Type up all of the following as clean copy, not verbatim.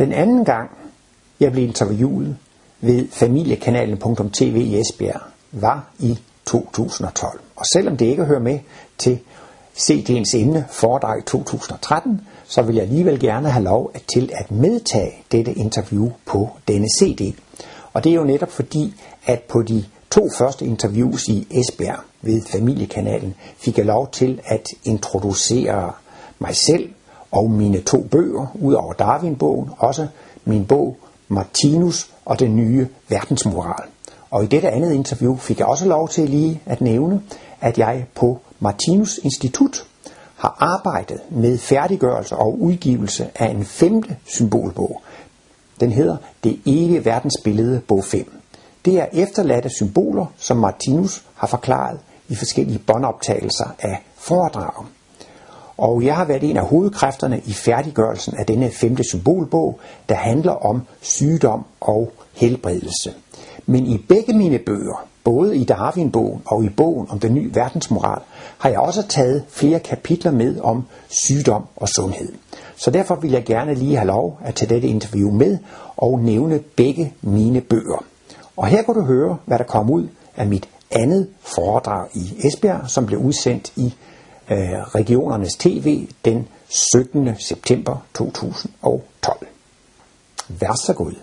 Den anden gang, jeg blev interviewet ved familiekanalen.tv i Esbjerg, var i 2012. Og selvom det ikke hører med til CD'ens emne foredrag i 2013, så vil jeg alligevel gerne have lov til at medtage dette interview på denne CD. Og det er jo netop fordi, at på de 2 første interviews i Esbjerg ved familiekanalen, fik jeg lov til at introducere mig selv og mine 2 bøger, ud over Darwin-bogen, også min bog Martinus og den nye verdensmoral. Og i dette andet interview fik jeg også lov til lige at nævne, at jeg på Martinus Institut har arbejdet med færdiggørelse og udgivelse af en 5. symbolbog. Den hedder Det evige verdensbillede, bog 5. Det er efterladte symboler, som Martinus har forklaret i forskellige båndoptagelser af foredrag. Og jeg har været en af hovedkræfterne i færdiggørelsen af denne 5. symbolbog, der handler om sygdom og helbredelse. Men i begge mine bøger, både i Darwin-bogen og i bogen om den nye verdensmoral, har jeg også taget flere kapitler med om sygdom og sundhed. Så derfor vil jeg gerne lige have lov at tage dette interview med og nævne begge mine bøger. Og her kan du høre, hvad der kom ud af mit andet foredrag i Esbjerg, som blev udsendt i Regionernes TV den 17. september 2012. Vær så god.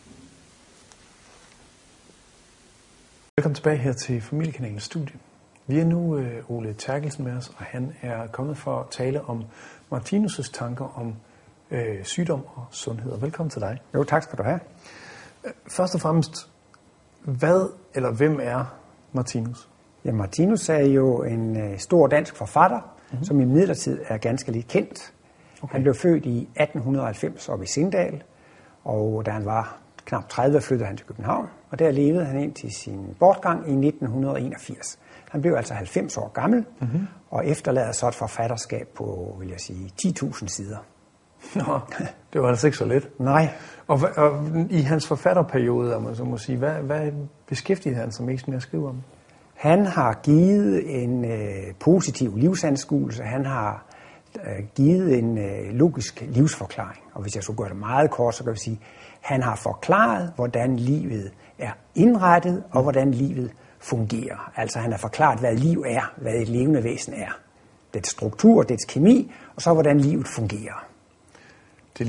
Velkommen tilbage her til Familiekanalens studie. Vi er nu Ole Terkelsen med os, og han er kommet for at tale om Martinus' tanker om sygdom og sundhed. Og velkommen til dig. Jo, tak skal du have. Først og fremmest, hvad eller hvem er Martinus? Ja, Martinus er jo en stor dansk forfatter, som i midlertid er ganske lidt kendt. Okay. Han blev født i 1890 oppe i Sindal, og da han var knap 30, flyttede han til København, og der levede han indtil sin bortgang i 1981. Han blev altså 90 år gammel, og efterlader så et forfatterskab på, vil jeg sige, 10.000 sider. Nå, det var altså ikke så let. Nej. Og i hans forfatterperiode, om man så må sige, hvad beskæftigede han sig mest med at skrive om? Han har givet en positiv livsanskuelse, han har givet en logisk livsforklaring. Og hvis jeg skulle gøre det meget kort, så kan jeg sige, han har forklaret, hvordan livet er indrettet, og hvordan livet fungerer. Altså han har forklaret, hvad liv er, hvad et levende væsen er. Dets struktur, dets kemi, og så hvordan livet fungerer. Det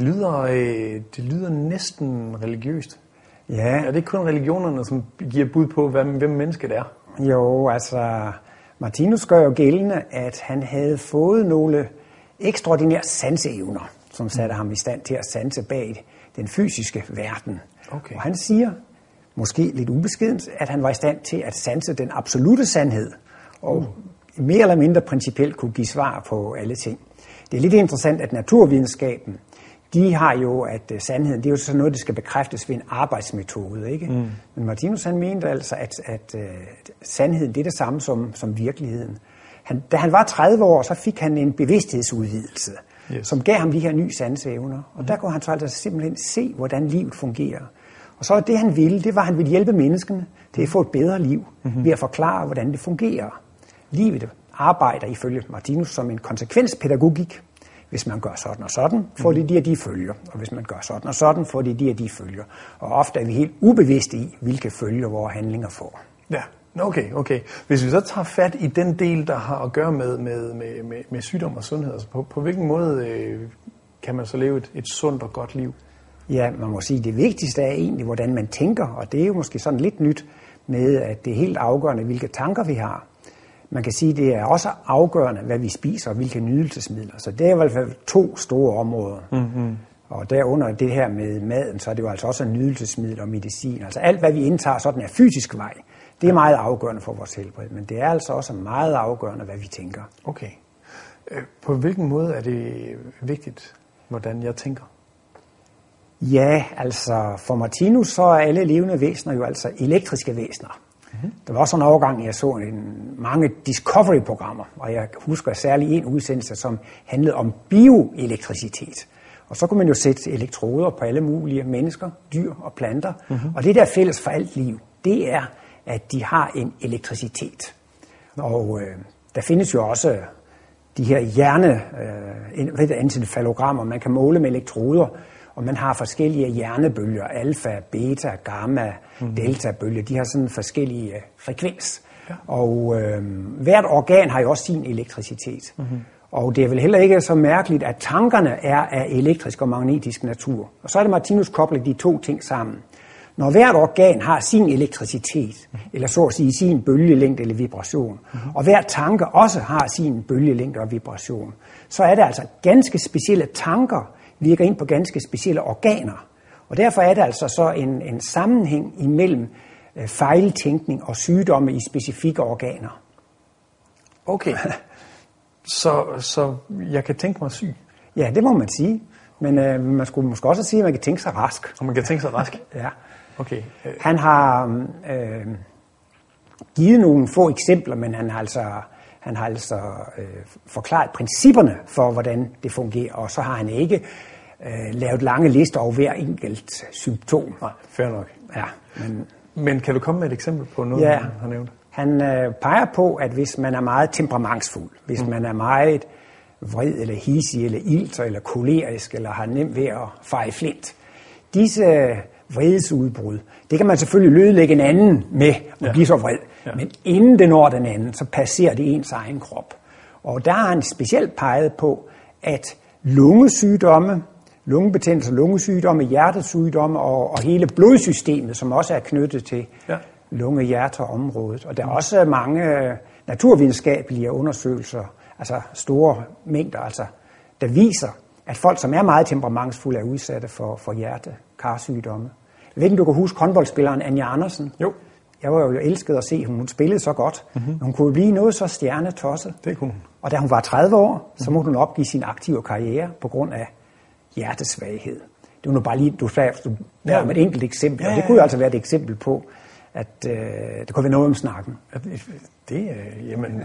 lyder næsten religiøst. Ja. Er det ikke kun religionerne, som giver bud på, hvem mennesket er? Jo, altså Martinus gør jo gældende, at han havde fået nogle ekstraordinære sanseevner, som satte ham i stand til at sanse bag den fysiske verden. Okay. Og han siger, måske lidt ubeskedent, at han var i stand til at sanse den absolute sandhed, og mere eller mindre principielt kunne give svar på alle ting. Det er lidt interessant, at naturvidenskaben, de har jo, at sandheden, det er jo sådan noget, der skal bekræftes ved en arbejdsmetode, ikke? Men Martinus, han mente altså, at sandheden, det er det samme som virkeligheden. Da han var 30 år, så fik han en bevidsthedsudvidelse, som gav ham de her nye sanseevner. Og der kunne han så altså simpelthen se, hvordan livet fungerer. Og så det, han ville, det var, at han ville hjælpe menneskene til at få et bedre liv, ved at forklare, hvordan det fungerer. Livet arbejder ifølge Martinus som en konsekvenspædagogik. Hvis man gør sådan og sådan, får det de og de følger. Og hvis man gør sådan og sådan, får det de og de følger. Og ofte er vi helt ubevidste i, hvilke følger vores handlinger får. Ja, okay. Hvis vi så tager fat i den del, der har at gøre med sygdom og sundhed, altså på hvilken måde kan man så leve et sundt og godt liv? Ja, man må sige, at det vigtigste er egentlig, hvordan man tænker. Og det er jo måske sådan lidt nyt med, at det er helt afgørende, hvilke tanker vi har. Man kan sige, at det er også afgørende, hvad vi spiser og hvilke nydelsesmidler. Så det er i hvert fald 2 store områder. Og derunder det her med maden, så er det jo altså også nydelsesmidler og medicin. Altså alt, hvad vi indtager sådan af fysisk vej, det er meget afgørende for vores helbred. Men det er altså også meget afgørende, hvad vi tænker. Okay. På hvilken måde er det vigtigt, hvordan jeg tænker? Ja, altså for Martinus, så er alle levende væsener jo altså elektriske væsener. Der var også en overgang, jeg så mange Discovery-programmer, og jeg husker særligt en udsendelse, som handlede om bioelektricitet. Og så kunne man jo sætte elektroder på alle mulige mennesker, dyr og planter. Og det der er fælles for alt liv, det er, at de har en elektricitet. Og der findes jo også de her encefalogrammer, man kan måle med elektroder. Og man har forskellige hjernebølger, alfa, beta, gamma, delta-bølger. De har sådan forskellige frekvens. Ja. Og hvert organ har jo også sin elektricitet. Og det er vel heller ikke så mærkeligt, at tankerne er af elektrisk og magnetisk natur. Og så er det Martinus kobler de to ting sammen. Når hvert organ har sin elektricitet, eller så at sige sin bølgelængde eller vibration, og hver tanke også har sin bølgelængde og vibration, så er det altså ganske specielle tanker, virker ind på ganske specielle organer. Og derfor er det altså så en sammenhæng imellem fejltænkning og sygdomme i specifikke organer. Okay, så jeg kan tænke mig syg? Ja, det må man sige. Men man skulle måske også sige, at man kan tænke sig rask. Og man kan tænke sig rask? Ja. Okay. Han har givet nogle få eksempler, men han har altså forklaret principperne for, hvordan det fungerer, og så har han ikke lavet lange lister over hver enkelt symptom. Nej, fair nok. Ja, men kan du komme med et eksempel på noget, han har nævnt? Han peger på, at hvis man er meget temperamentsfuld, hvis man er meget vred eller hidsig eller ilter eller kolerisk eller har nemt ved at fare i flint, disse vredesudbrud, det kan man selvfølgelig lødelægge en anden med at blive så vred. Ja. Men inden det når den anden, så passerer det ens egen krop. Og der har han specielt peget på, at lungesygdomme, lungebetændelse, lungesygdomme, hjertesygdomme og hele blodsystemet, som også er knyttet til lunge-hjerteområdet. Og der er også mange naturvidenskabelige undersøgelser, altså store mængder, altså, der viser, at folk, som er meget temperamentsfulde, er udsatte for hjerte-karsygdomme. Jeg ved ikke, om du kan huske håndboldspilleren Anja Andersen? Jo. Jeg var jo elsket at se, hun spillede så godt. Hun kunne blive noget så stjernetosset. Det kunne hun. Og da hun var 30 år, så måtte hun opgive sin aktive karriere på grund af hjertesvaghed. Det var nu bare lige, du med et enkelt eksempel. Og det kunne jo altså være et eksempel på, at det kunne være noget om snakken. Det jamen,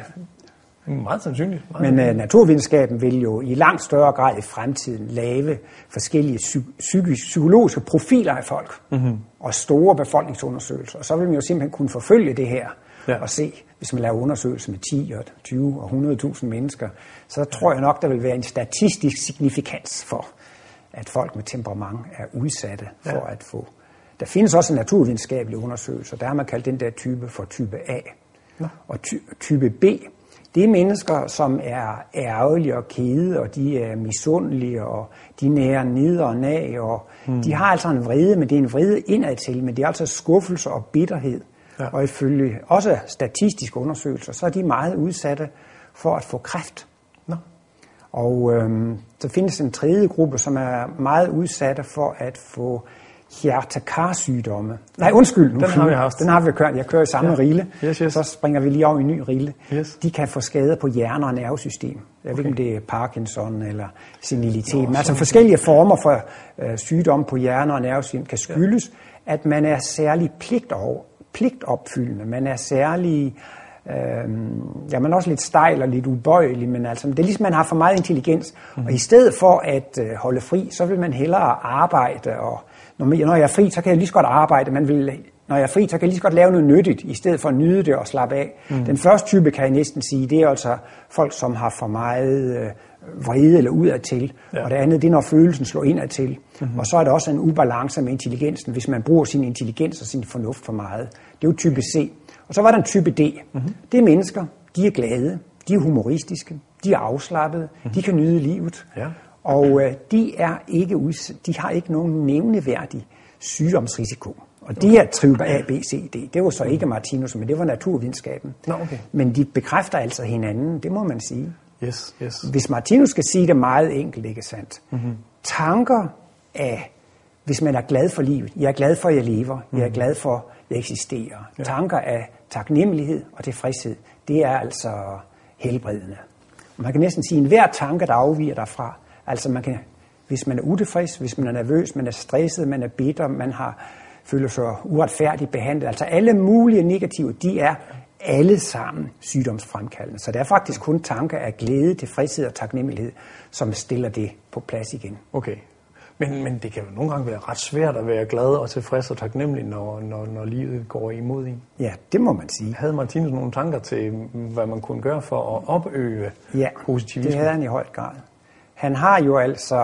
meget sandsynligt. Men naturvidenskaben vil jo i langt større grad i fremtiden lave forskellige psykologiske profiler af folk og store befolkningsundersøgelser. Og så vil man jo simpelthen kunne forfølge det her og se, hvis man laver undersøgelser med 10, 20 og 100.000 mennesker, så tror jeg nok, der vil være en statistisk signifikans for, at folk med temperament er udsatte for at få. Der findes også naturvidenskabelige undersøgelser. Der har man kaldt den der type for type A. Og type B, det er mennesker, som er ærgerlige og kede, og de er misundelige, og de nærer ned og nag, og de har altså en vrede, men det er en vrede indadtil, men det er altså skuffelse og bitterhed. Ja. Og ifølge også statistiske undersøgelser, så er de meget udsatte for at få kræft. Og så findes en tredje gruppe, som er meget udsatte for at få hjerte-karsygdomme. Nej, undskyld. Den har vi haft. Den har vi kørt. Jeg kører i samme rille. Yes. Så springer vi lige over i en ny rille. Yes. De kan få skader på hjerne- og nervesystem. Jeg ved ikke, om det er Parkinson eller senilitet. Men altså forskellige former for sygdomme på hjerne- og nervesystem kan skyldes, at man er særlig pligtopfyldende. Man er særlig... man er også lidt stejl og lidt ubøjelig, men altså, det er ligesom, man har for meget intelligens. Og i stedet for at holde fri, så vil man hellere arbejde, og når jeg er fri, så kan jeg lige så godt arbejde. Når jeg er fri, så kan jeg lige så godt lave noget nyttigt, i stedet for at nyde det og slappe af. Den første type, kan jeg næsten sige, det er altså folk, som har for meget vrede eller udadtil. Og det andet, det er, når følelsen slår indadtil. Og så er der også en ubalance med intelligensen, hvis man bruger sin intelligens og sin fornuft for meget. Det er jo type C. Og så var der en type D. Det er mennesker, de er glade, de er humoristiske, de er afslappede, de kan nyde livet. Og de har ikke nogen nævneværdig sygdomsrisiko. Og de er type A, B, C, D. Det var så ikke Martinus, men det var naturvidenskaben. Men de bekræfter altså hinanden, det må man sige. Yes. Hvis Martinus skal sige det meget enkelt, ikke sandt? Tanker af, hvis man er glad for livet, jeg er glad for, at jeg lever, jeg er glad for, at jeg eksisterer. Tanker af taknemmelighed og tilfredshed, det er altså helbredende. Og man kan næsten sige, at enhver tanke, der afviger derfra, altså hvis man er utilfreds, hvis man er nervøs, man er stresset, man er bitter, føler sig uretfærdigt behandlet, altså alle mulige negative, de er alle sammen sygdomsfremkaldende. Så det er faktisk kun tanker af glæde, tilfredshed og taknemmelighed, som stiller det på plads igen. Okay. Men det kan jo nogle gange være ret svært at være glad og tilfreds og taknemmelig, når livet går imod en. Ja, det må man sige. Havde Martinus nogle tanker til, hvad man kunne gøre for at opøge positivisme? Det havde han i høj grad. Han har jo altså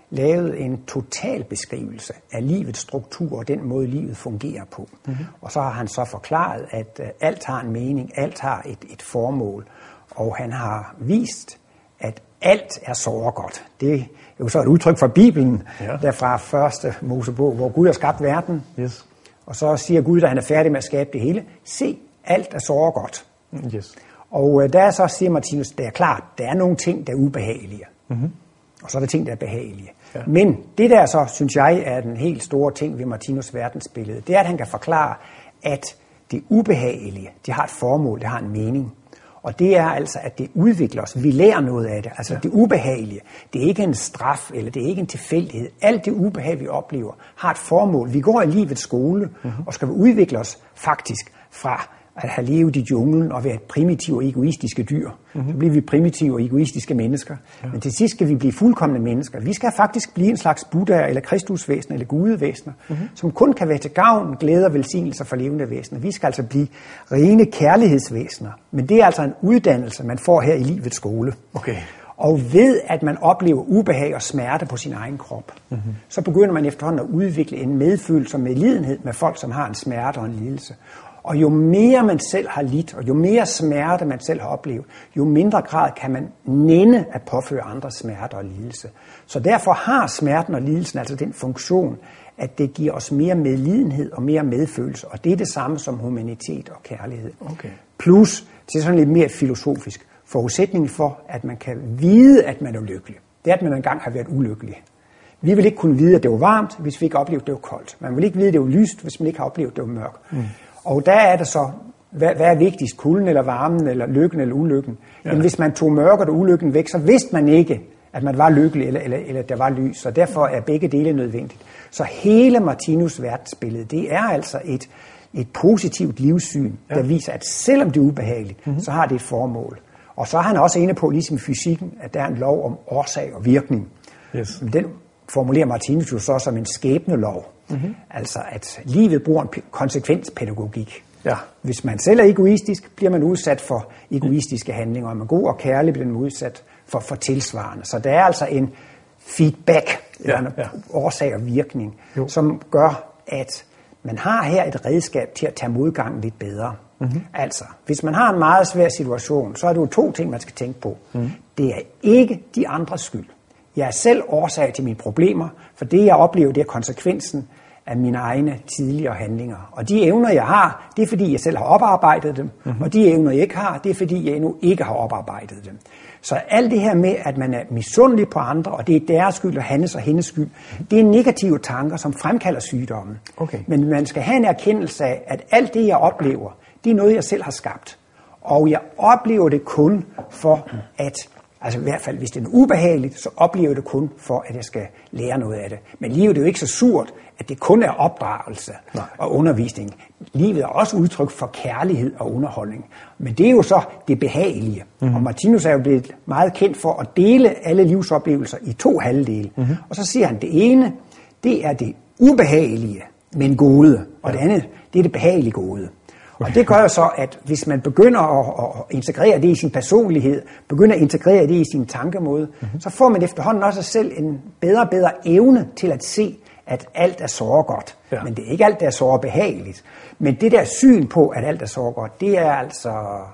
lavet en total beskrivelse af livets struktur og den måde, livet fungerer på. Mm-hmm. Og så har han så forklaret, at alt har en mening, alt har et formål, og han har vist, at alt er såregodt. Det er jo så et udtryk fra Bibelen, der fra første Mosebog, hvor Gud har skabt verden. Yes. Og så siger Gud, da han er færdig med at skabe det hele, se, alt er såregodt. Yes. Og der så siger Martinus, det er klart, der er nogle ting, der er ubehagelige. Mm-hmm. Og så er der ting, der er behagelige. Ja. Men det der så, synes jeg, er den helt store ting ved Martinus' verdensbillede, det er, at han kan forklare, at det ubehagelige, det har et formål, det har en mening. Og det er altså, at det udvikler os. Vi lærer noget af det. Altså det ubehagelige, det er ikke en straf, eller det er ikke en tilfældighed. Alt det ubehag, vi oplever, har et formål. Vi går i livets skole, og skal udvikle os faktisk fra at have levet i junglen og være et primitive og egoistiske dyr. Så bliver vi primitive og egoistiske mennesker. Ja. Men til sidst skal vi blive fuldkomne mennesker. Vi skal faktisk blive en slags Buddha eller Kristusvæsener eller gudevæsener, som kun kan være til gavn, glæde og velsignelser for levende væsener. Vi skal altså blive rene kærlighedsvæsener. Men det er altså en uddannelse, man får her i livets skole. Okay. Og ved at man oplever ubehag og smerte på sin egen krop, så begynder man efterhånden at udvikle en medfølelse og medlidenhed med folk, som har en smerte og en lidelse. Og jo mere man selv har lidt, og jo mere smerte man selv har oplevet, jo mindre grad kan man nænde at påføre andre smerte og lidelse. Så derfor har smerten og lidelsen altså den funktion, at det giver os mere medlidenhed og mere medfølelse. Og det er det samme som humanitet og kærlighed. Okay. Plus, det er sådan lidt mere filosofisk, forudsætningen for, at man kan vide, at man er lykkelig. Det er, at man engang har været ulykkelig. Vi vil ikke kunne vide, at det var varmt, hvis vi ikke oplevede, at det var koldt. Man vil ikke vide, at det var lyst, hvis man ikke har oplevet, at det var mørkt. Og der er det så, hvad er vigtigst, kulden eller varmen, eller lykken eller ulykken? Ja. Men hvis man tog mørket og ulykken væk, så vidste man ikke, at man var lykkelig, eller der var lys. Så derfor er begge dele nødvendigt. Så hele Martinus' verdensbillede, det er altså et positivt livssyn, der viser, at selvom det er ubehageligt, så har det et formål. Og så er han også inde på, ligesom i fysikken, at der er en lov om årsag og virkning. Yes. Den formulerer Martinus jo så som en skæbnelov. Altså at livet bruger en konsekvenspædagogik. Ja. Hvis man selv er egoistisk, bliver man udsat for egoistiske handlinger. Og man er god og kærlig, bliver man udsat for tilsvarende. Så der er altså en feedback, en årsag og virkning, som gør, at man har her et redskab til at tage modgangen lidt bedre. Altså, hvis man har en meget svær situation, så er det jo 2 ting, man skal tænke på. Det er ikke de andres skyld. Jeg er selv årsag til mine problemer, for det jeg oplever, det er konsekvensen af mine egne tidligere handlinger. Og de evner, jeg har, det er fordi, jeg selv har oparbejdet dem, og de evner, jeg ikke har, det er fordi, jeg endnu ikke har oparbejdet dem. Så alt det her med, at man er misundelig på andre, og det er deres skyld og hans og hendes skyld, det er negative tanker, som fremkalder sygdommen. Okay. Men man skal have en erkendelse af, at alt det, jeg oplever, det er noget, jeg selv har skabt. Og jeg oplever det kun for at... Altså i hvert fald, hvis det er ubehageligt, så oplever jeg det kun for, at jeg skal lære noget af det. Men livet er jo ikke så surt, at det kun er opdragelse og undervisning. Livet er også udtryk for kærlighed og underholdning. Men det er jo så det behagelige. Og Martinus er jo blevet meget kendt for at dele alle livsoplevelser i 2 halvdele. Og så siger han, at det ene, det er det ubehagelige, men gode. Og det andet, det er det behagelige gode. Og det gør jo så, at hvis man begynder at integrere det i sin personlighed, begynder at integrere det i sin tankemåde, så får man efterhånden også selv en bedre evne til at se, at alt er såregodt. Ja. Men det er ikke alt, der er sårebehageligt. Men det der syn på, at alt er såregodt, det er altså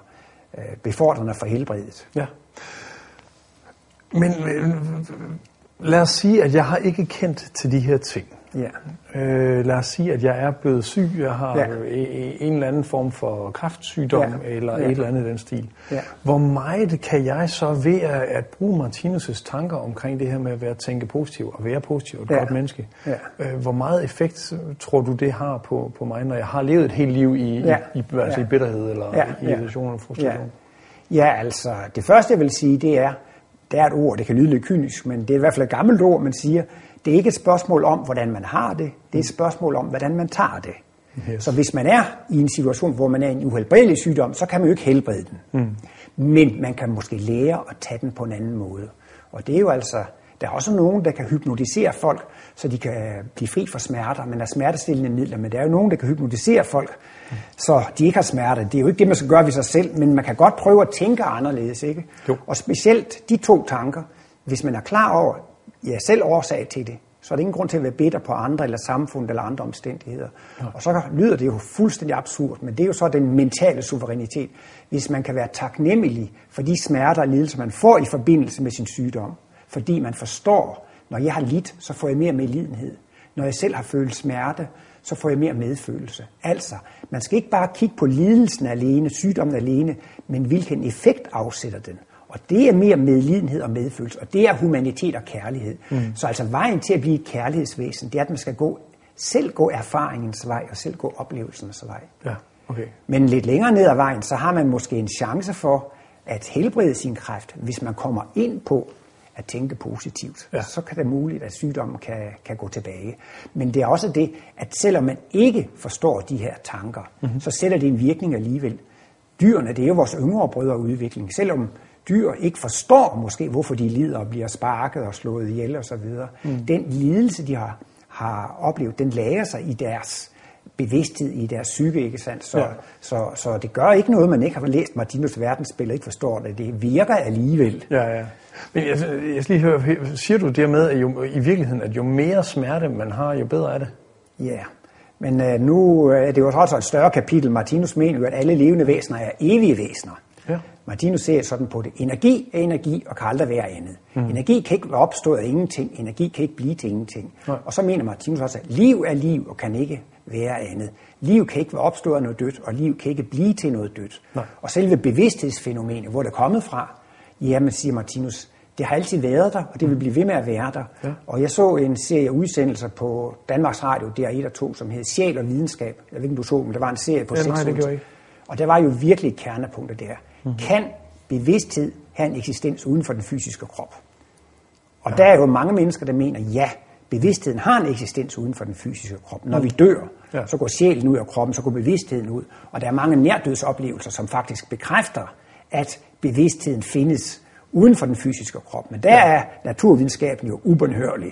befordrende for helbredet. Ja. Men lad os sige, at jeg har ikke kendt til de her ting. Ja. Lad os sige, at jeg er blevet syg, jeg har en eller anden form for kræftsygdom eller et eller andet i den stil. Ja. Hvor meget kan jeg så ved at bruge Martinus' tanker omkring det her med at tænke positivt og være positiv og et godt menneske? Ja. Hvor meget effekt tror du, det har på mig, når jeg har levet et helt liv i bitterhed eller i irritation og frustration? Ja, altså det første jeg vil sige, det er et ord, det kan lyde lidt kynisk, men det er i hvert fald et gammelt ord, man siger. Det er ikke et spørgsmål om, hvordan man har det. Det er et spørgsmål om, hvordan man tager det. Yes. Så hvis man er i en situation, hvor man er i en uhelbredelig sygdom, så kan man jo ikke helbrede den. Men man kan måske lære at tage den på en anden måde. Og det er jo altså, der er også nogen, der kan hypnotisere folk, så de kan blive fri for smerter. Man har smertestillende midler, men der er jo nogen, der kan hypnotisere folk, så de ikke har smerte. Det er jo ikke det, man skal gøre ved sig selv, men man kan godt prøve at tænke anderledes, ikke? Jo. Og specielt de 2 tanker, hvis man er klar over, selv årsag til det. Så er det ingen grund til at være bitter på andre, eller samfundet, eller andre omstændigheder. Ja. Og så lyder det jo fuldstændig absurd, men det er jo så den mentale suverænitet. Hvis man kan være taknemmelig for de smerter og lidelser, man får i forbindelse med sin sygdom. Fordi man forstår, når jeg har lidt, så får jeg mere medlidenhed. Når jeg selv har følt smerte, så får jeg mere medfølelse. Altså, man skal ikke bare kigge på lidelsen alene, sygdommen alene, men hvilken effekt afsætter den. Og det er mere medlidenhed og medfølelse, og det er humanitet og kærlighed. Så altså vejen til at blive et kærlighedsvæsen, det er, at man skal selv gå erfaringens vej, og selv gå oplevelsens vej. Ja, okay. Men lidt længere ned ad vejen, så har man måske en chance for at helbrede sin kræft, hvis man kommer ind på at tænke positivt. Ja. Så kan det muligt, at sygdommen kan gå tilbage. Men det er også det, at selvom man ikke forstår de her tanker, så sætter det en virkning alligevel. Dyrene, det er jo vores yngre brødre udvikling. Selvom dyr ikke forstår måske, hvorfor de lider og bliver sparket og slået ihjel osv. Den lidelse, de har oplevet, den lærer sig i deres bevidsthed, i deres psyke, ikke sandt? Så det gør ikke noget, man ikke har læst Martinus verdensspil og ikke forstår det. Det virker alligevel. Ja. Men jeg skal lige høre, siger du dermed, at i virkeligheden, at jo mere smerte man har, jo bedre er det? Ja, men nu er det jo også et større kapitel. Martinus mener jo, at alle levende væsener er evige væsener. Ja. Martinus ser sådan på det. Energi er energi og kan aldrig være andet. Energi kan ikke være opstået af ingenting. Energi kan ikke blive til ingenting. Nej. Og så mener Martinus også, at liv er liv og kan ikke være andet. Liv kan ikke være opstået af noget dødt, og liv kan ikke blive til noget dødt. Nej. Og selve bevidsthedsfænomenet, hvor det er kommet fra, jamen siger Martinus, det har altid været der, og det vil blive ved med at være der. Ja. Og jeg så en serie udsendelser på Danmarks Radio, DR1 og 2, som hed Sjæl og Videnskab. Jeg ved ikke, om du så, men der var en serie på 6 år. Og der var jo virkelig et kernepunkt der. Kan bevidsthed have en eksistens uden for den fysiske krop? Og der er jo mange mennesker, der mener, ja, bevidstheden har en eksistens uden for den fysiske krop. Når vi dør, så går sjælen ud af kroppen, så går bevidstheden ud. Og der er mange nærdødsoplevelser, som faktisk bekræfter, at bevidstheden findes uden for den fysiske krop. Men der er naturvidenskaben jo ubønhørlig.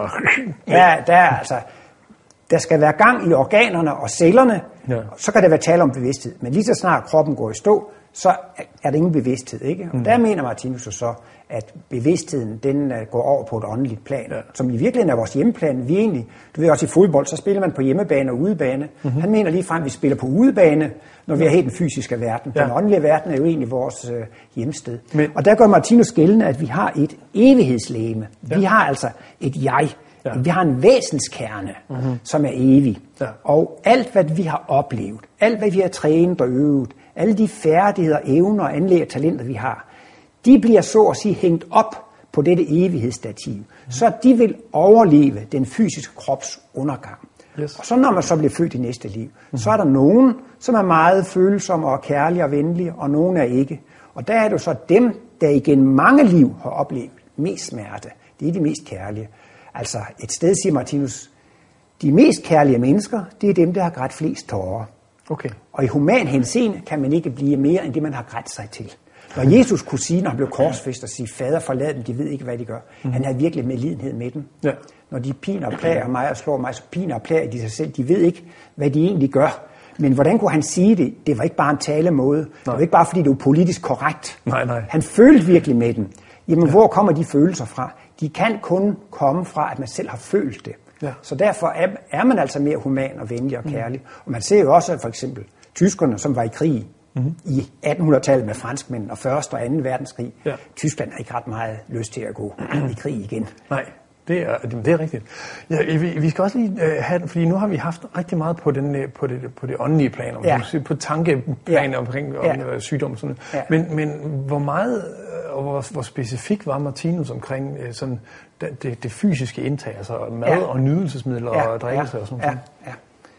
Der skal være gang i organerne og cellerne, så kan der være tale om bevidsthed. Men lige så snart kroppen går i stå, så er der ingen bevidsthed, ikke? Og der mener Martinus så, at bevidstheden, den går over på et åndeligt plan, som i virkeligheden er vores hjemmeplan. Vi egentlig, du ved også i fodbold, så spiller man på hjemmebane og udebane. Han mener ligefrem, at vi spiller på udebane, når vi er helt den fysiske verden. Den åndelige verden er jo egentlig vores hjemsted. Og der gør Martinus gældende, at vi har et evighedslegeme. Vi har altså et jeg. Vi har en væsenskerne, som er evig. Og alt, hvad vi har oplevet, alt, hvad vi har trænet og øvet, alle de færdigheder, evner, anlæg og talenter, vi har, de bliver så at sige hængt op på dette evighedsstativ, så de vil overleve den fysiske krops undergang. Yes. Og så når man så bliver født i næste liv, så er der nogen, som er meget følsomme og kærlige og venlige, og nogen er ikke. Og der er det jo så dem, der igen mange liv har oplevet mest smerte. Det er de mest kærlige. Altså et sted, siger Martinus, de mest kærlige mennesker, det er dem, der har grædt flest tårer. Okay. Og i human henseende kan man ikke blive mere, end det man har grædt sig til. Når Jesus kunne sige, når han blev korsfæstet, og sige, fader forlad dem, de ved ikke, hvad de gør. Han havde virkelig medlidenhed med dem. Ja. Når de piner og plager mig og slår mig, så piner og plager de sig selv. De ved ikke, hvad de egentlig gør. Men hvordan kunne han sige det? Det var ikke bare en talemåde. Det var ikke bare, fordi det var politisk korrekt. Nej. Han følte virkelig med dem. Jamen, hvor kommer de følelser fra? De kan kun komme fra, at man selv har følt det. Ja. Så derfor er man altså mere human og venlig og kærlig. Og man ser jo også, at for eksempel tyskerne, som var i krig i 1800-tallet med franskmænd og 1. og 2. verdenskrig. Ja. Tyskland har ikke ret meget lyst til at gå i krig igen. Nej, det er rigtigt. Ja, vi skal også lige have, fordi nu har vi haft rigtig meget på det åndelige plan, på tankeplan omkring sygdom og sådan noget. Men hvor meget og hvor specifik var Martinus omkring sådan det fysiske indtag, altså mad og nydelsesmidler og drikkelse og sådan noget? Ja.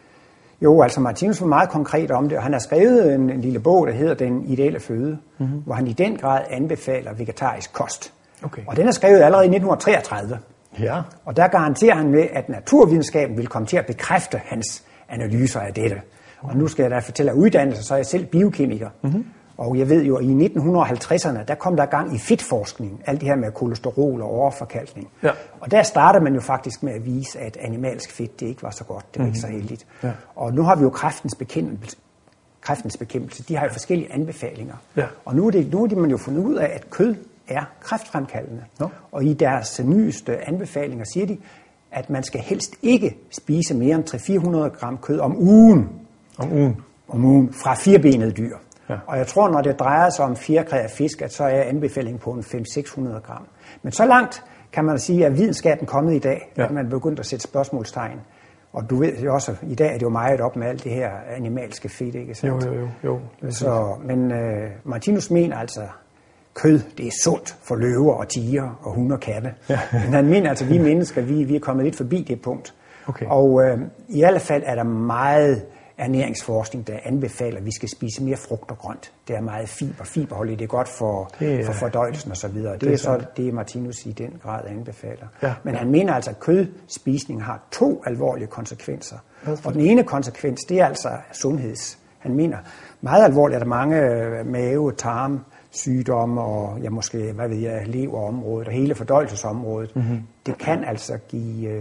Jo, altså Martinus var meget konkret om det, og han har skrevet en lille bog, der hedder Den ideelle føde, hvor han i den grad anbefaler vegetarisk kost. Okay. Og den er skrevet allerede i 1933. Ja. Og der garanterer han med, at naturvidenskaben vil komme til at bekræfte hans analyser af dette. Og nu skal jeg da fortælle, at uddannelse, så er jeg selv biokemiker. Og jeg ved jo, at i 1950'erne, der kom der gang i fedtforskning, alt det her med kolesterol og overforkalkning. Ja. Og der startede man jo faktisk med at vise, at animalsk fedt, det ikke var så godt, det var ikke så heldigt. Ja. Og nu har vi jo kræftens bekæmpelse, de har jo forskellige anbefalinger. Ja. Og nu er man jo fundet ud af, at kød er kræftfremkaldende. Og i deres nyeste anbefalinger siger de, at man skal helst ikke spise mere end 300-400 gram kød om ugen. Om ugen fra firbenede dyr. Ja. Og jeg tror, når det drejer sig om fjerkræ af fisk, at så er anbefalingen på en 500-600 gram. Men så langt kan man sige, at videnskaben er kommet i dag, at man begynder at sætte spørgsmålstegn. Og du ved jo også, i dag er det jo meget op med alt det her animalske fedt, ikke sandt? Jo. Men Martinus mener altså, kød, det er sundt for løver og tiger og hunde og katte. Ja. Men han mener altså, vi mennesker, vi er kommet lidt forbi det punkt. Okay. Og i alle fald er der meget ernæringsforskning, der anbefaler, at vi skal spise mere frugt og grønt. Det er meget fiberholdigt, det er godt for fordøjelsen og så videre. Det er så det, Martinus i den grad anbefaler. Ja. Men han mener altså, at kødspisning har 2 alvorlige konsekvenser. Og den ene konsekvens, det er altså sundheds. Han mener meget alvorligt, at der er mange mave- og tarmsygdomme og måske, leverområdet og hele fordøjelsesområdet. Mm-hmm. Det kan altså give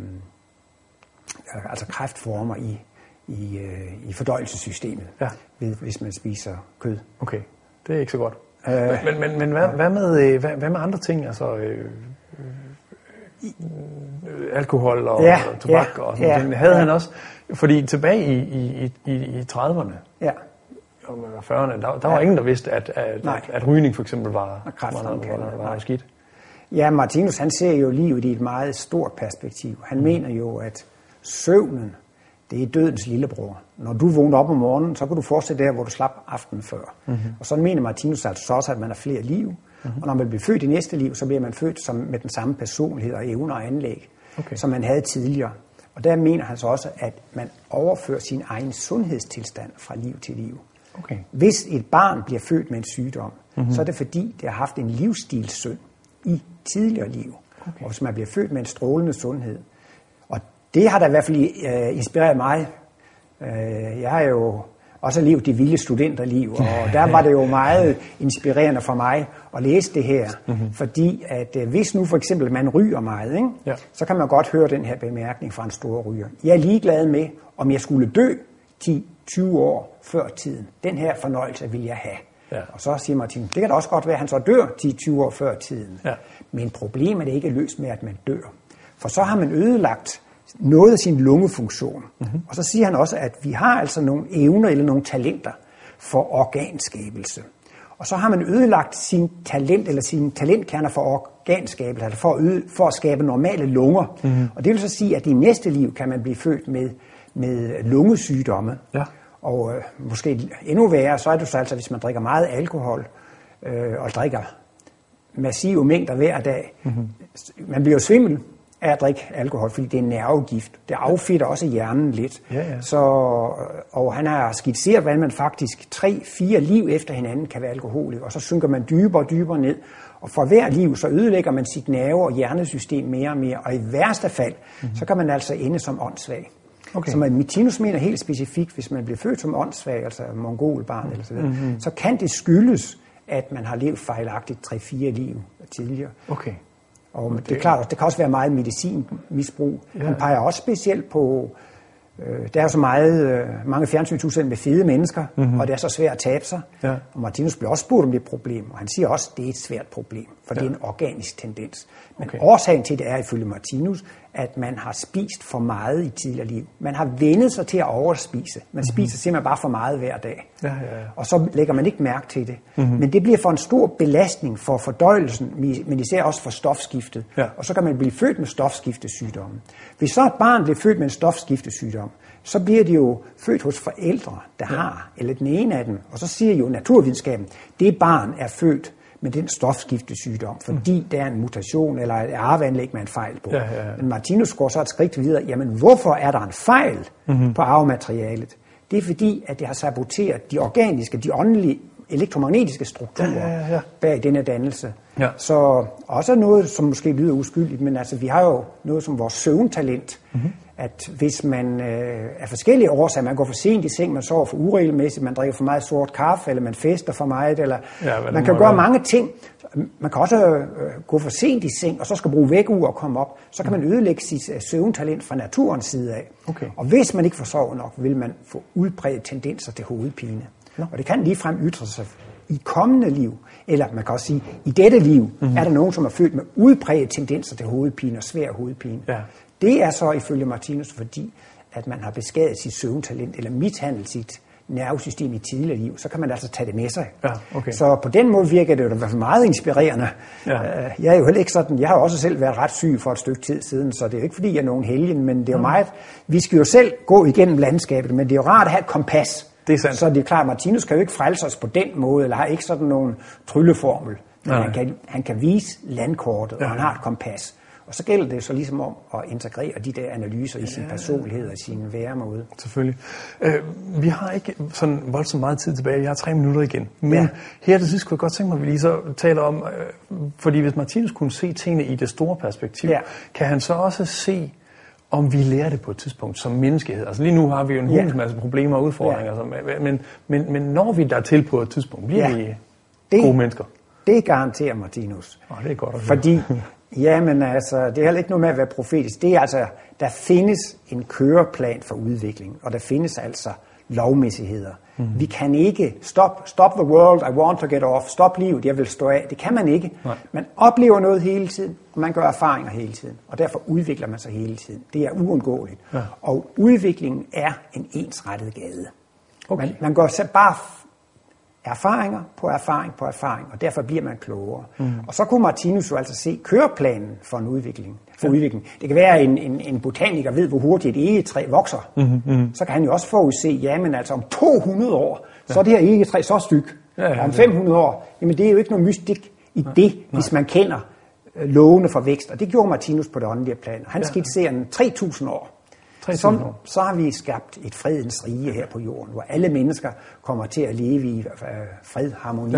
kræftformer i fordøjelsessystemet, hvis man spiser kød. Okay, det er ikke så godt. Men hvad med andre ting? Altså alkohol og tobak og sådan ting. Havde han også, fordi tilbage i 30'erne og 40'erne, der var ingen, der vidste, at rygning for eksempel var skidt. Ja, Martinus han ser jo livet i et meget stort perspektiv. Han mener jo, at søvnen, det er dødens lillebror. Når du vågner op om morgenen, så kan du fortsætte der, hvor du slap aftenen før. Mm-hmm. Og så mener Martinus altså også, at man har flere liv. Mm-hmm. Og når man bliver født i næste liv, så bliver man født med den samme personlighed og evner og anlæg, som man havde tidligere. Og der mener han så også, at man overfører sin egen sundhedstilstand fra liv til liv. Okay. Hvis et barn bliver født med en sygdom, så er det fordi, det har haft en livsstilssynd i tidligere liv. Okay. Og hvis man bliver født med en strålende sundhed, og det har da i hvert fald inspireret mig. Jeg har jo også levet det vilde studenterliv, og der var det jo meget inspirerende for mig at læse det her. Mm-hmm. Fordi at hvis nu for eksempel man ryger meget, ikke? Ja. Så kan man godt høre den her bemærkning fra en stor ryger. Jeg er ligeglad med, om jeg skulle dø 10-20 år før tiden. Den her fornøjelse vil jeg have. Ja. Og så siger Martin, det kan da også godt være, at han så dør 10-20 år før tiden. Ja. Men problemet er ikke løst med, at man dør. For så har man ødelagt noget af sin lungefunktion. Mm-hmm. Og så siger han også, at vi har altså nogle evner eller nogle talenter for organskabelse. Og så har man ødelagt sin talent eller sine talentkerner for organskabelse, altså for at skabe normale lunger. Mm-hmm. Og det vil så sige, at i næste liv kan man blive født med lungesygdomme. Ja. Og måske endnu værre, så er det så altså, hvis man drikker meget alkohol og drikker massive mængder hver dag. Mm-hmm. Man bliver jo svimmel af at drikke alkohol, fordi det er nervegift. Det affedter også hjernen lidt. Ja. Og han har skitseret, hvordan man faktisk 3-4 liv efter hinanden kan være alkoholiker, og så synker man dybere og dybere ned. Og for hver liv, så ødelægger man sit nerve- og hjernesystem mere og mere, og i værste fald, så kan man altså ende som åndssvag. Okay. Så Martinus mener helt specifikt, hvis man bliver født som åndssvag, altså mongolbarn eller sådan noget, så kan det skyldes, at man har levet fejlagtigt 3-4 liv tidligere. Okay. Og det er klart, det kan også være meget medicinmisbrug. Ja. Han peger også specielt på, der er jo så mange fjernsynsudsendte med fede mennesker, og det er så svært at tabe sig. Ja. Og Martinus bliver også spurgt om det problem, og han siger også, at det er et svært problem, for det er en organisk tendens. Men årsagen til det er ifølge Martinus, at man har spist for meget i tidligere liv. Man har vendet sig til at overspise. Man spiser simpelthen bare for meget hver dag. Ja. Og så lægger man ikke mærke til det. Men det bliver for en stor belastning for fordøjelsen, men især også for stofskiftet. Ja. Og så kan man blive født med stofskiftesygdomme. Hvis så et barn bliver født med en stofskiftesygdom, så bliver de jo født hos forældre, der har, eller den ene af dem. Og så siger jo naturvidenskaben, det barn er født med den stofskiftesygdom, fordi der er en mutation eller et arveanlæg med en fejl på. Ja. Men Martinus går så et skridt videre. Jamen, hvorfor er der en fejl på arvematerialet? Det er fordi, at det har saboteret de organiske, de åndelige, elektromagnetiske strukturer bag denne dannelse. Ja. Så også noget, som måske lyder uskyldigt, men altså, vi har jo noget som vores søvntalent. At hvis man af forskellige årsager, man går for sent i seng, man sover for uregelmæssigt, man drikker for meget sort kaffe, eller man fester for meget, eller man kan gøre mange ting. Man kan også gå for sent i seng, og så skal bruge vækkeur og komme op. Så kan man ødelægge sit søvntalent fra naturens side af. Okay. Og hvis man ikke får sovet nok, vil man få udbredt tendenser til hovedpine. Og det kan ligefrem ytre sig i kommende liv, eller man kan også sige, i dette liv, er der nogen, som er født med udpræget tendenser til hovedpine og svær hovedpine. Ja. Det er så ifølge Martinus, fordi at man har beskadiget sit søvntalent, eller mishandlet sit nervesystem i tidligere liv, så kan man altså tage det med sig. Ja, okay. Så på den måde virker det jo i hvert fald meget inspirerende. Ja. Jeg er jo heller ikke sådan, jeg har også selv været ret syg for et stykke tid siden, så det er jo ikke fordi, jeg er nogen helgen, men det er jo meget, vi skal jo selv gå igennem landskabet, men det er jo rart at have et kompas. Det er sandt. Så det er klart, Martinus kan jo ikke frelse os på den måde, eller har ikke sådan nogen trylleformel. Han kan vise landkortet, og han har et kompas. Og så gælder det så ligesom om at integrere de der analyser i sin personlighed og i sin væremåde. Selvfølgelig. Vi har ikke sådan voldsomt meget tid tilbage. Jeg har 3 minutter igen. Men her til sidst kunne jeg godt tænke mig, at vi lige så taler om, fordi hvis Martinus kunne se tingene i det store perspektiv, kan han så også se, om vi lærer det på et tidspunkt som menneskehed. Altså lige nu har vi jo en hel masse problemer og udfordringer, men når vi dertil på et tidspunkt, bliver vi gode mennesker? Det garanterer Martinus. Det er godt at høre. Fordi jamen altså, det er heller ikke noget med at være profetisk. Det er altså, der findes en køreplan for udvikling, og der findes altså lovmæssigheder. Vi kan ikke stop the world, I want to get off, stop livet, jeg vil stå af. Det kan man ikke. Nej. Man oplever noget hele tiden, og man gør erfaringer hele tiden, og derfor udvikler man sig hele tiden. Det er uundgåeligt. Ja. Og udviklingen er en ensrettet gade. Okay. Man går bare erfaringer på erfaring på erfaring, og derfor bliver man klogere. Og så kunne Martinus jo altså se køreplanen for en udvikling. Det kan være, at en botaniker ved, hvor hurtigt et egetræ vokser. Så kan han jo også forudse, jamen altså om 200 år, så er det her egetræ så stykke. Om 500 år, jamen det er jo ikke noget mystik i det, hvis man kender lovene for vækst. Og det gjorde Martinus på det åndelige plan. Han skitserer en 3000 år. Så har vi skabt et fredens rige her på jorden, hvor alle mennesker kommer til at leve i fred, harmoni.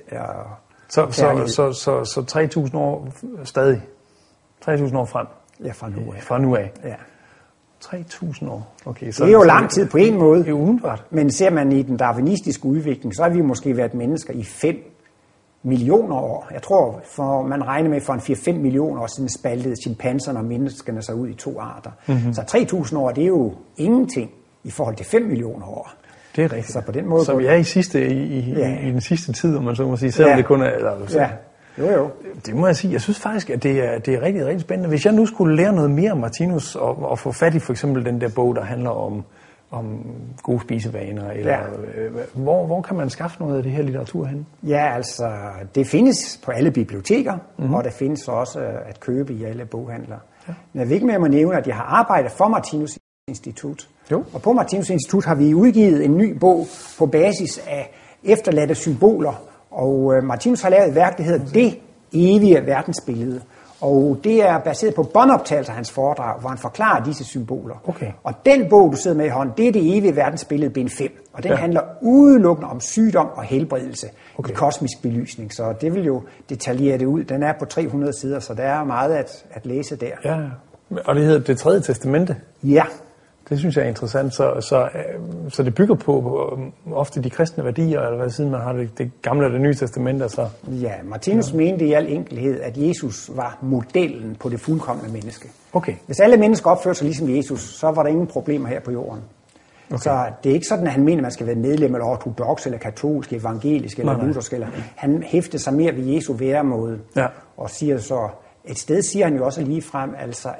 Så 3.000 år stadig? 3.000 år frem? Ja, fra nu af. Ja. 3.000 år? Okay, så det er jo lang tid på en måde. Det er umiddelbart. Men ser man i den darwinistiske udvikling, så har vi måske været mennesker i 5 millioner år. Jeg tror, for man regner med for en 4-5 millioner år siden spaltede chimpanserne og menneskerne sig ud i 2 arter. Så 3.000 år, det er jo ingenting i forhold til 5 millioner år. Det er rigtigt. Så på den måde. Så vi er i den sidste tid, om man så må sige, selvom det kun er. Jo. Det må jeg sige. Jeg synes faktisk, at det er rigtig, rigtig spændende. Hvis jeg nu skulle lære noget mere om Martinus og få fat i for eksempel den der bog, der handler om gode spisevaner, eller hvor kan man skaffe noget af det her litteratur hen? Ja, altså, det findes på alle biblioteker, og det findes også at købe i alle boghandlere. Ja. Men jeg vil ikke med at nævne, at jeg har arbejdet for Martinus Institut. Jo. Og på Martinus Institut har vi udgivet en ny bog på basis af efterladte symboler, og Martinus har lavet et værk, der hedder Det evige verdensbillede. Og det er baseret på båndoptagelser af hans foredrag, hvor han forklarer disse symboler. Okay. Og den bog, du sidder med i hånden, det er Det evige verdensbillede, bind 5. Og den handler udelukkende om sygdom og helbredelse i kosmisk belysning. Så det vil jo detaljere det ud. Den er på 300 sider, så der er meget at læse der. Ja, og det hedder Det tredje testamente? Ja. Det synes jeg er interessant. Så det bygger på ofte de kristne værdier, eller hvad, siden man har det gamle og det nye testamente. Så. Ja, Martinus mente i al enkelhed, at Jesus var modellen på det fuldkomne menneske. Okay. Hvis alle mennesker opførte sig ligesom Jesus, så var der ingen problemer her på jorden. Okay. Så det er ikke sådan, at han mener, at man skal være medlem eller ortodox, eller katolsk, evangelisk, eller luthersk. Han hæfter sig mere ved Jesu væremåde, og siger så, et sted siger han jo også lige frem, altså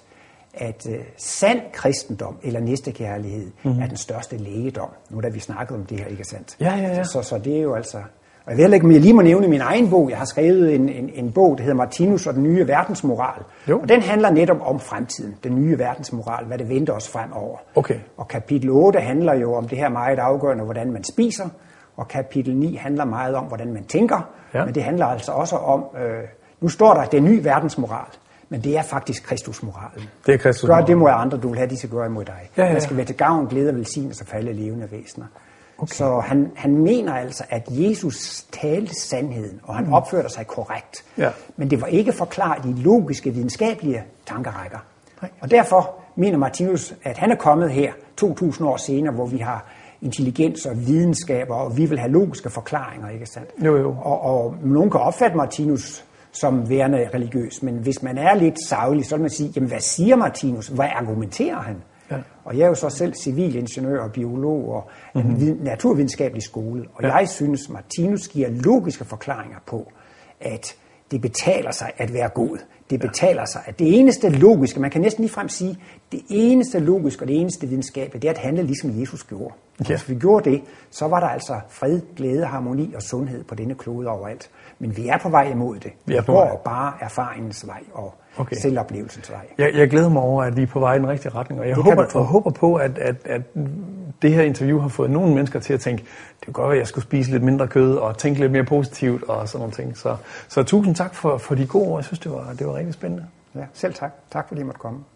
at sand kristendom eller næstekærlighed er den største lægedom. Nu da vi snakket om det her, ikke sandt? Ja. Så det er jo altså. Og jeg ved ikke, om jeg lige må nævne min egen bog. Jeg har skrevet en bog, der hedder Martinus og den nye verdensmoral. Jo. Og den handler netop om fremtiden, den nye verdensmoral, hvad det venter os fremover. Okay. Og kapitel 8 handler jo om det her meget afgørende, hvordan man spiser. Og kapitel 9 handler meget om, hvordan man tænker. Ja. Men det handler altså også om, nu står der, den nye verdensmoral. Men det er faktisk Kristusmoralen. Det er Kristusmoralen. Gør det mod andre, du vil have, de skal gøre imod dig. Ja. Der skal være til gavn, glæde og velsignelse for alle levende væsener. Okay. Så han mener altså, at Jesus talte sandheden, og han opførte sig korrekt. Ja. Men det var ikke forklaret i logiske, videnskabelige tankerækker. Nej. Og derfor mener Martinus, at han er kommet her 2000 år senere, hvor vi har intelligens og videnskaber, og vi vil have logiske forklaringer, ikke sandt? Jo. Og nogen kan opfatte Martinus som værende religiøs, men hvis man er lidt saglig, så vil man sige, jamen hvad siger Martinus? Hvad argumenterer han? Ja. Og jeg er jo så selv civilingeniør og biolog og naturvidenskabelig skole. Og jeg synes, Martinus giver logiske forklaringer på, at det betaler sig at være god. Det betaler sig, at det eneste logiske, man kan næsten ligefrem sige, det eneste logiske og det eneste videnskabelige, det er at handle ligesom Jesus gjorde. Og hvis vi gjorde det, så var der altså fred, glæde, harmoni og sundhed på denne klode overalt. Men vi er på vej imod det. Vi går bare erfaringens vej og selvoplevelsens vej. Jeg glæder mig over, at vi er på vej i den rigtige retning, og jeg håber på, at det her interview har fået nogle mennesker til at tænke, det kunne godt være, at jeg skulle spise lidt mindre kød og tænke lidt mere positivt og sådan nogle ting. Så tusind tak for de gode ord. Jeg synes, det var rigtig spændende. Ja, selv tak. Tak fordi I måtte komme.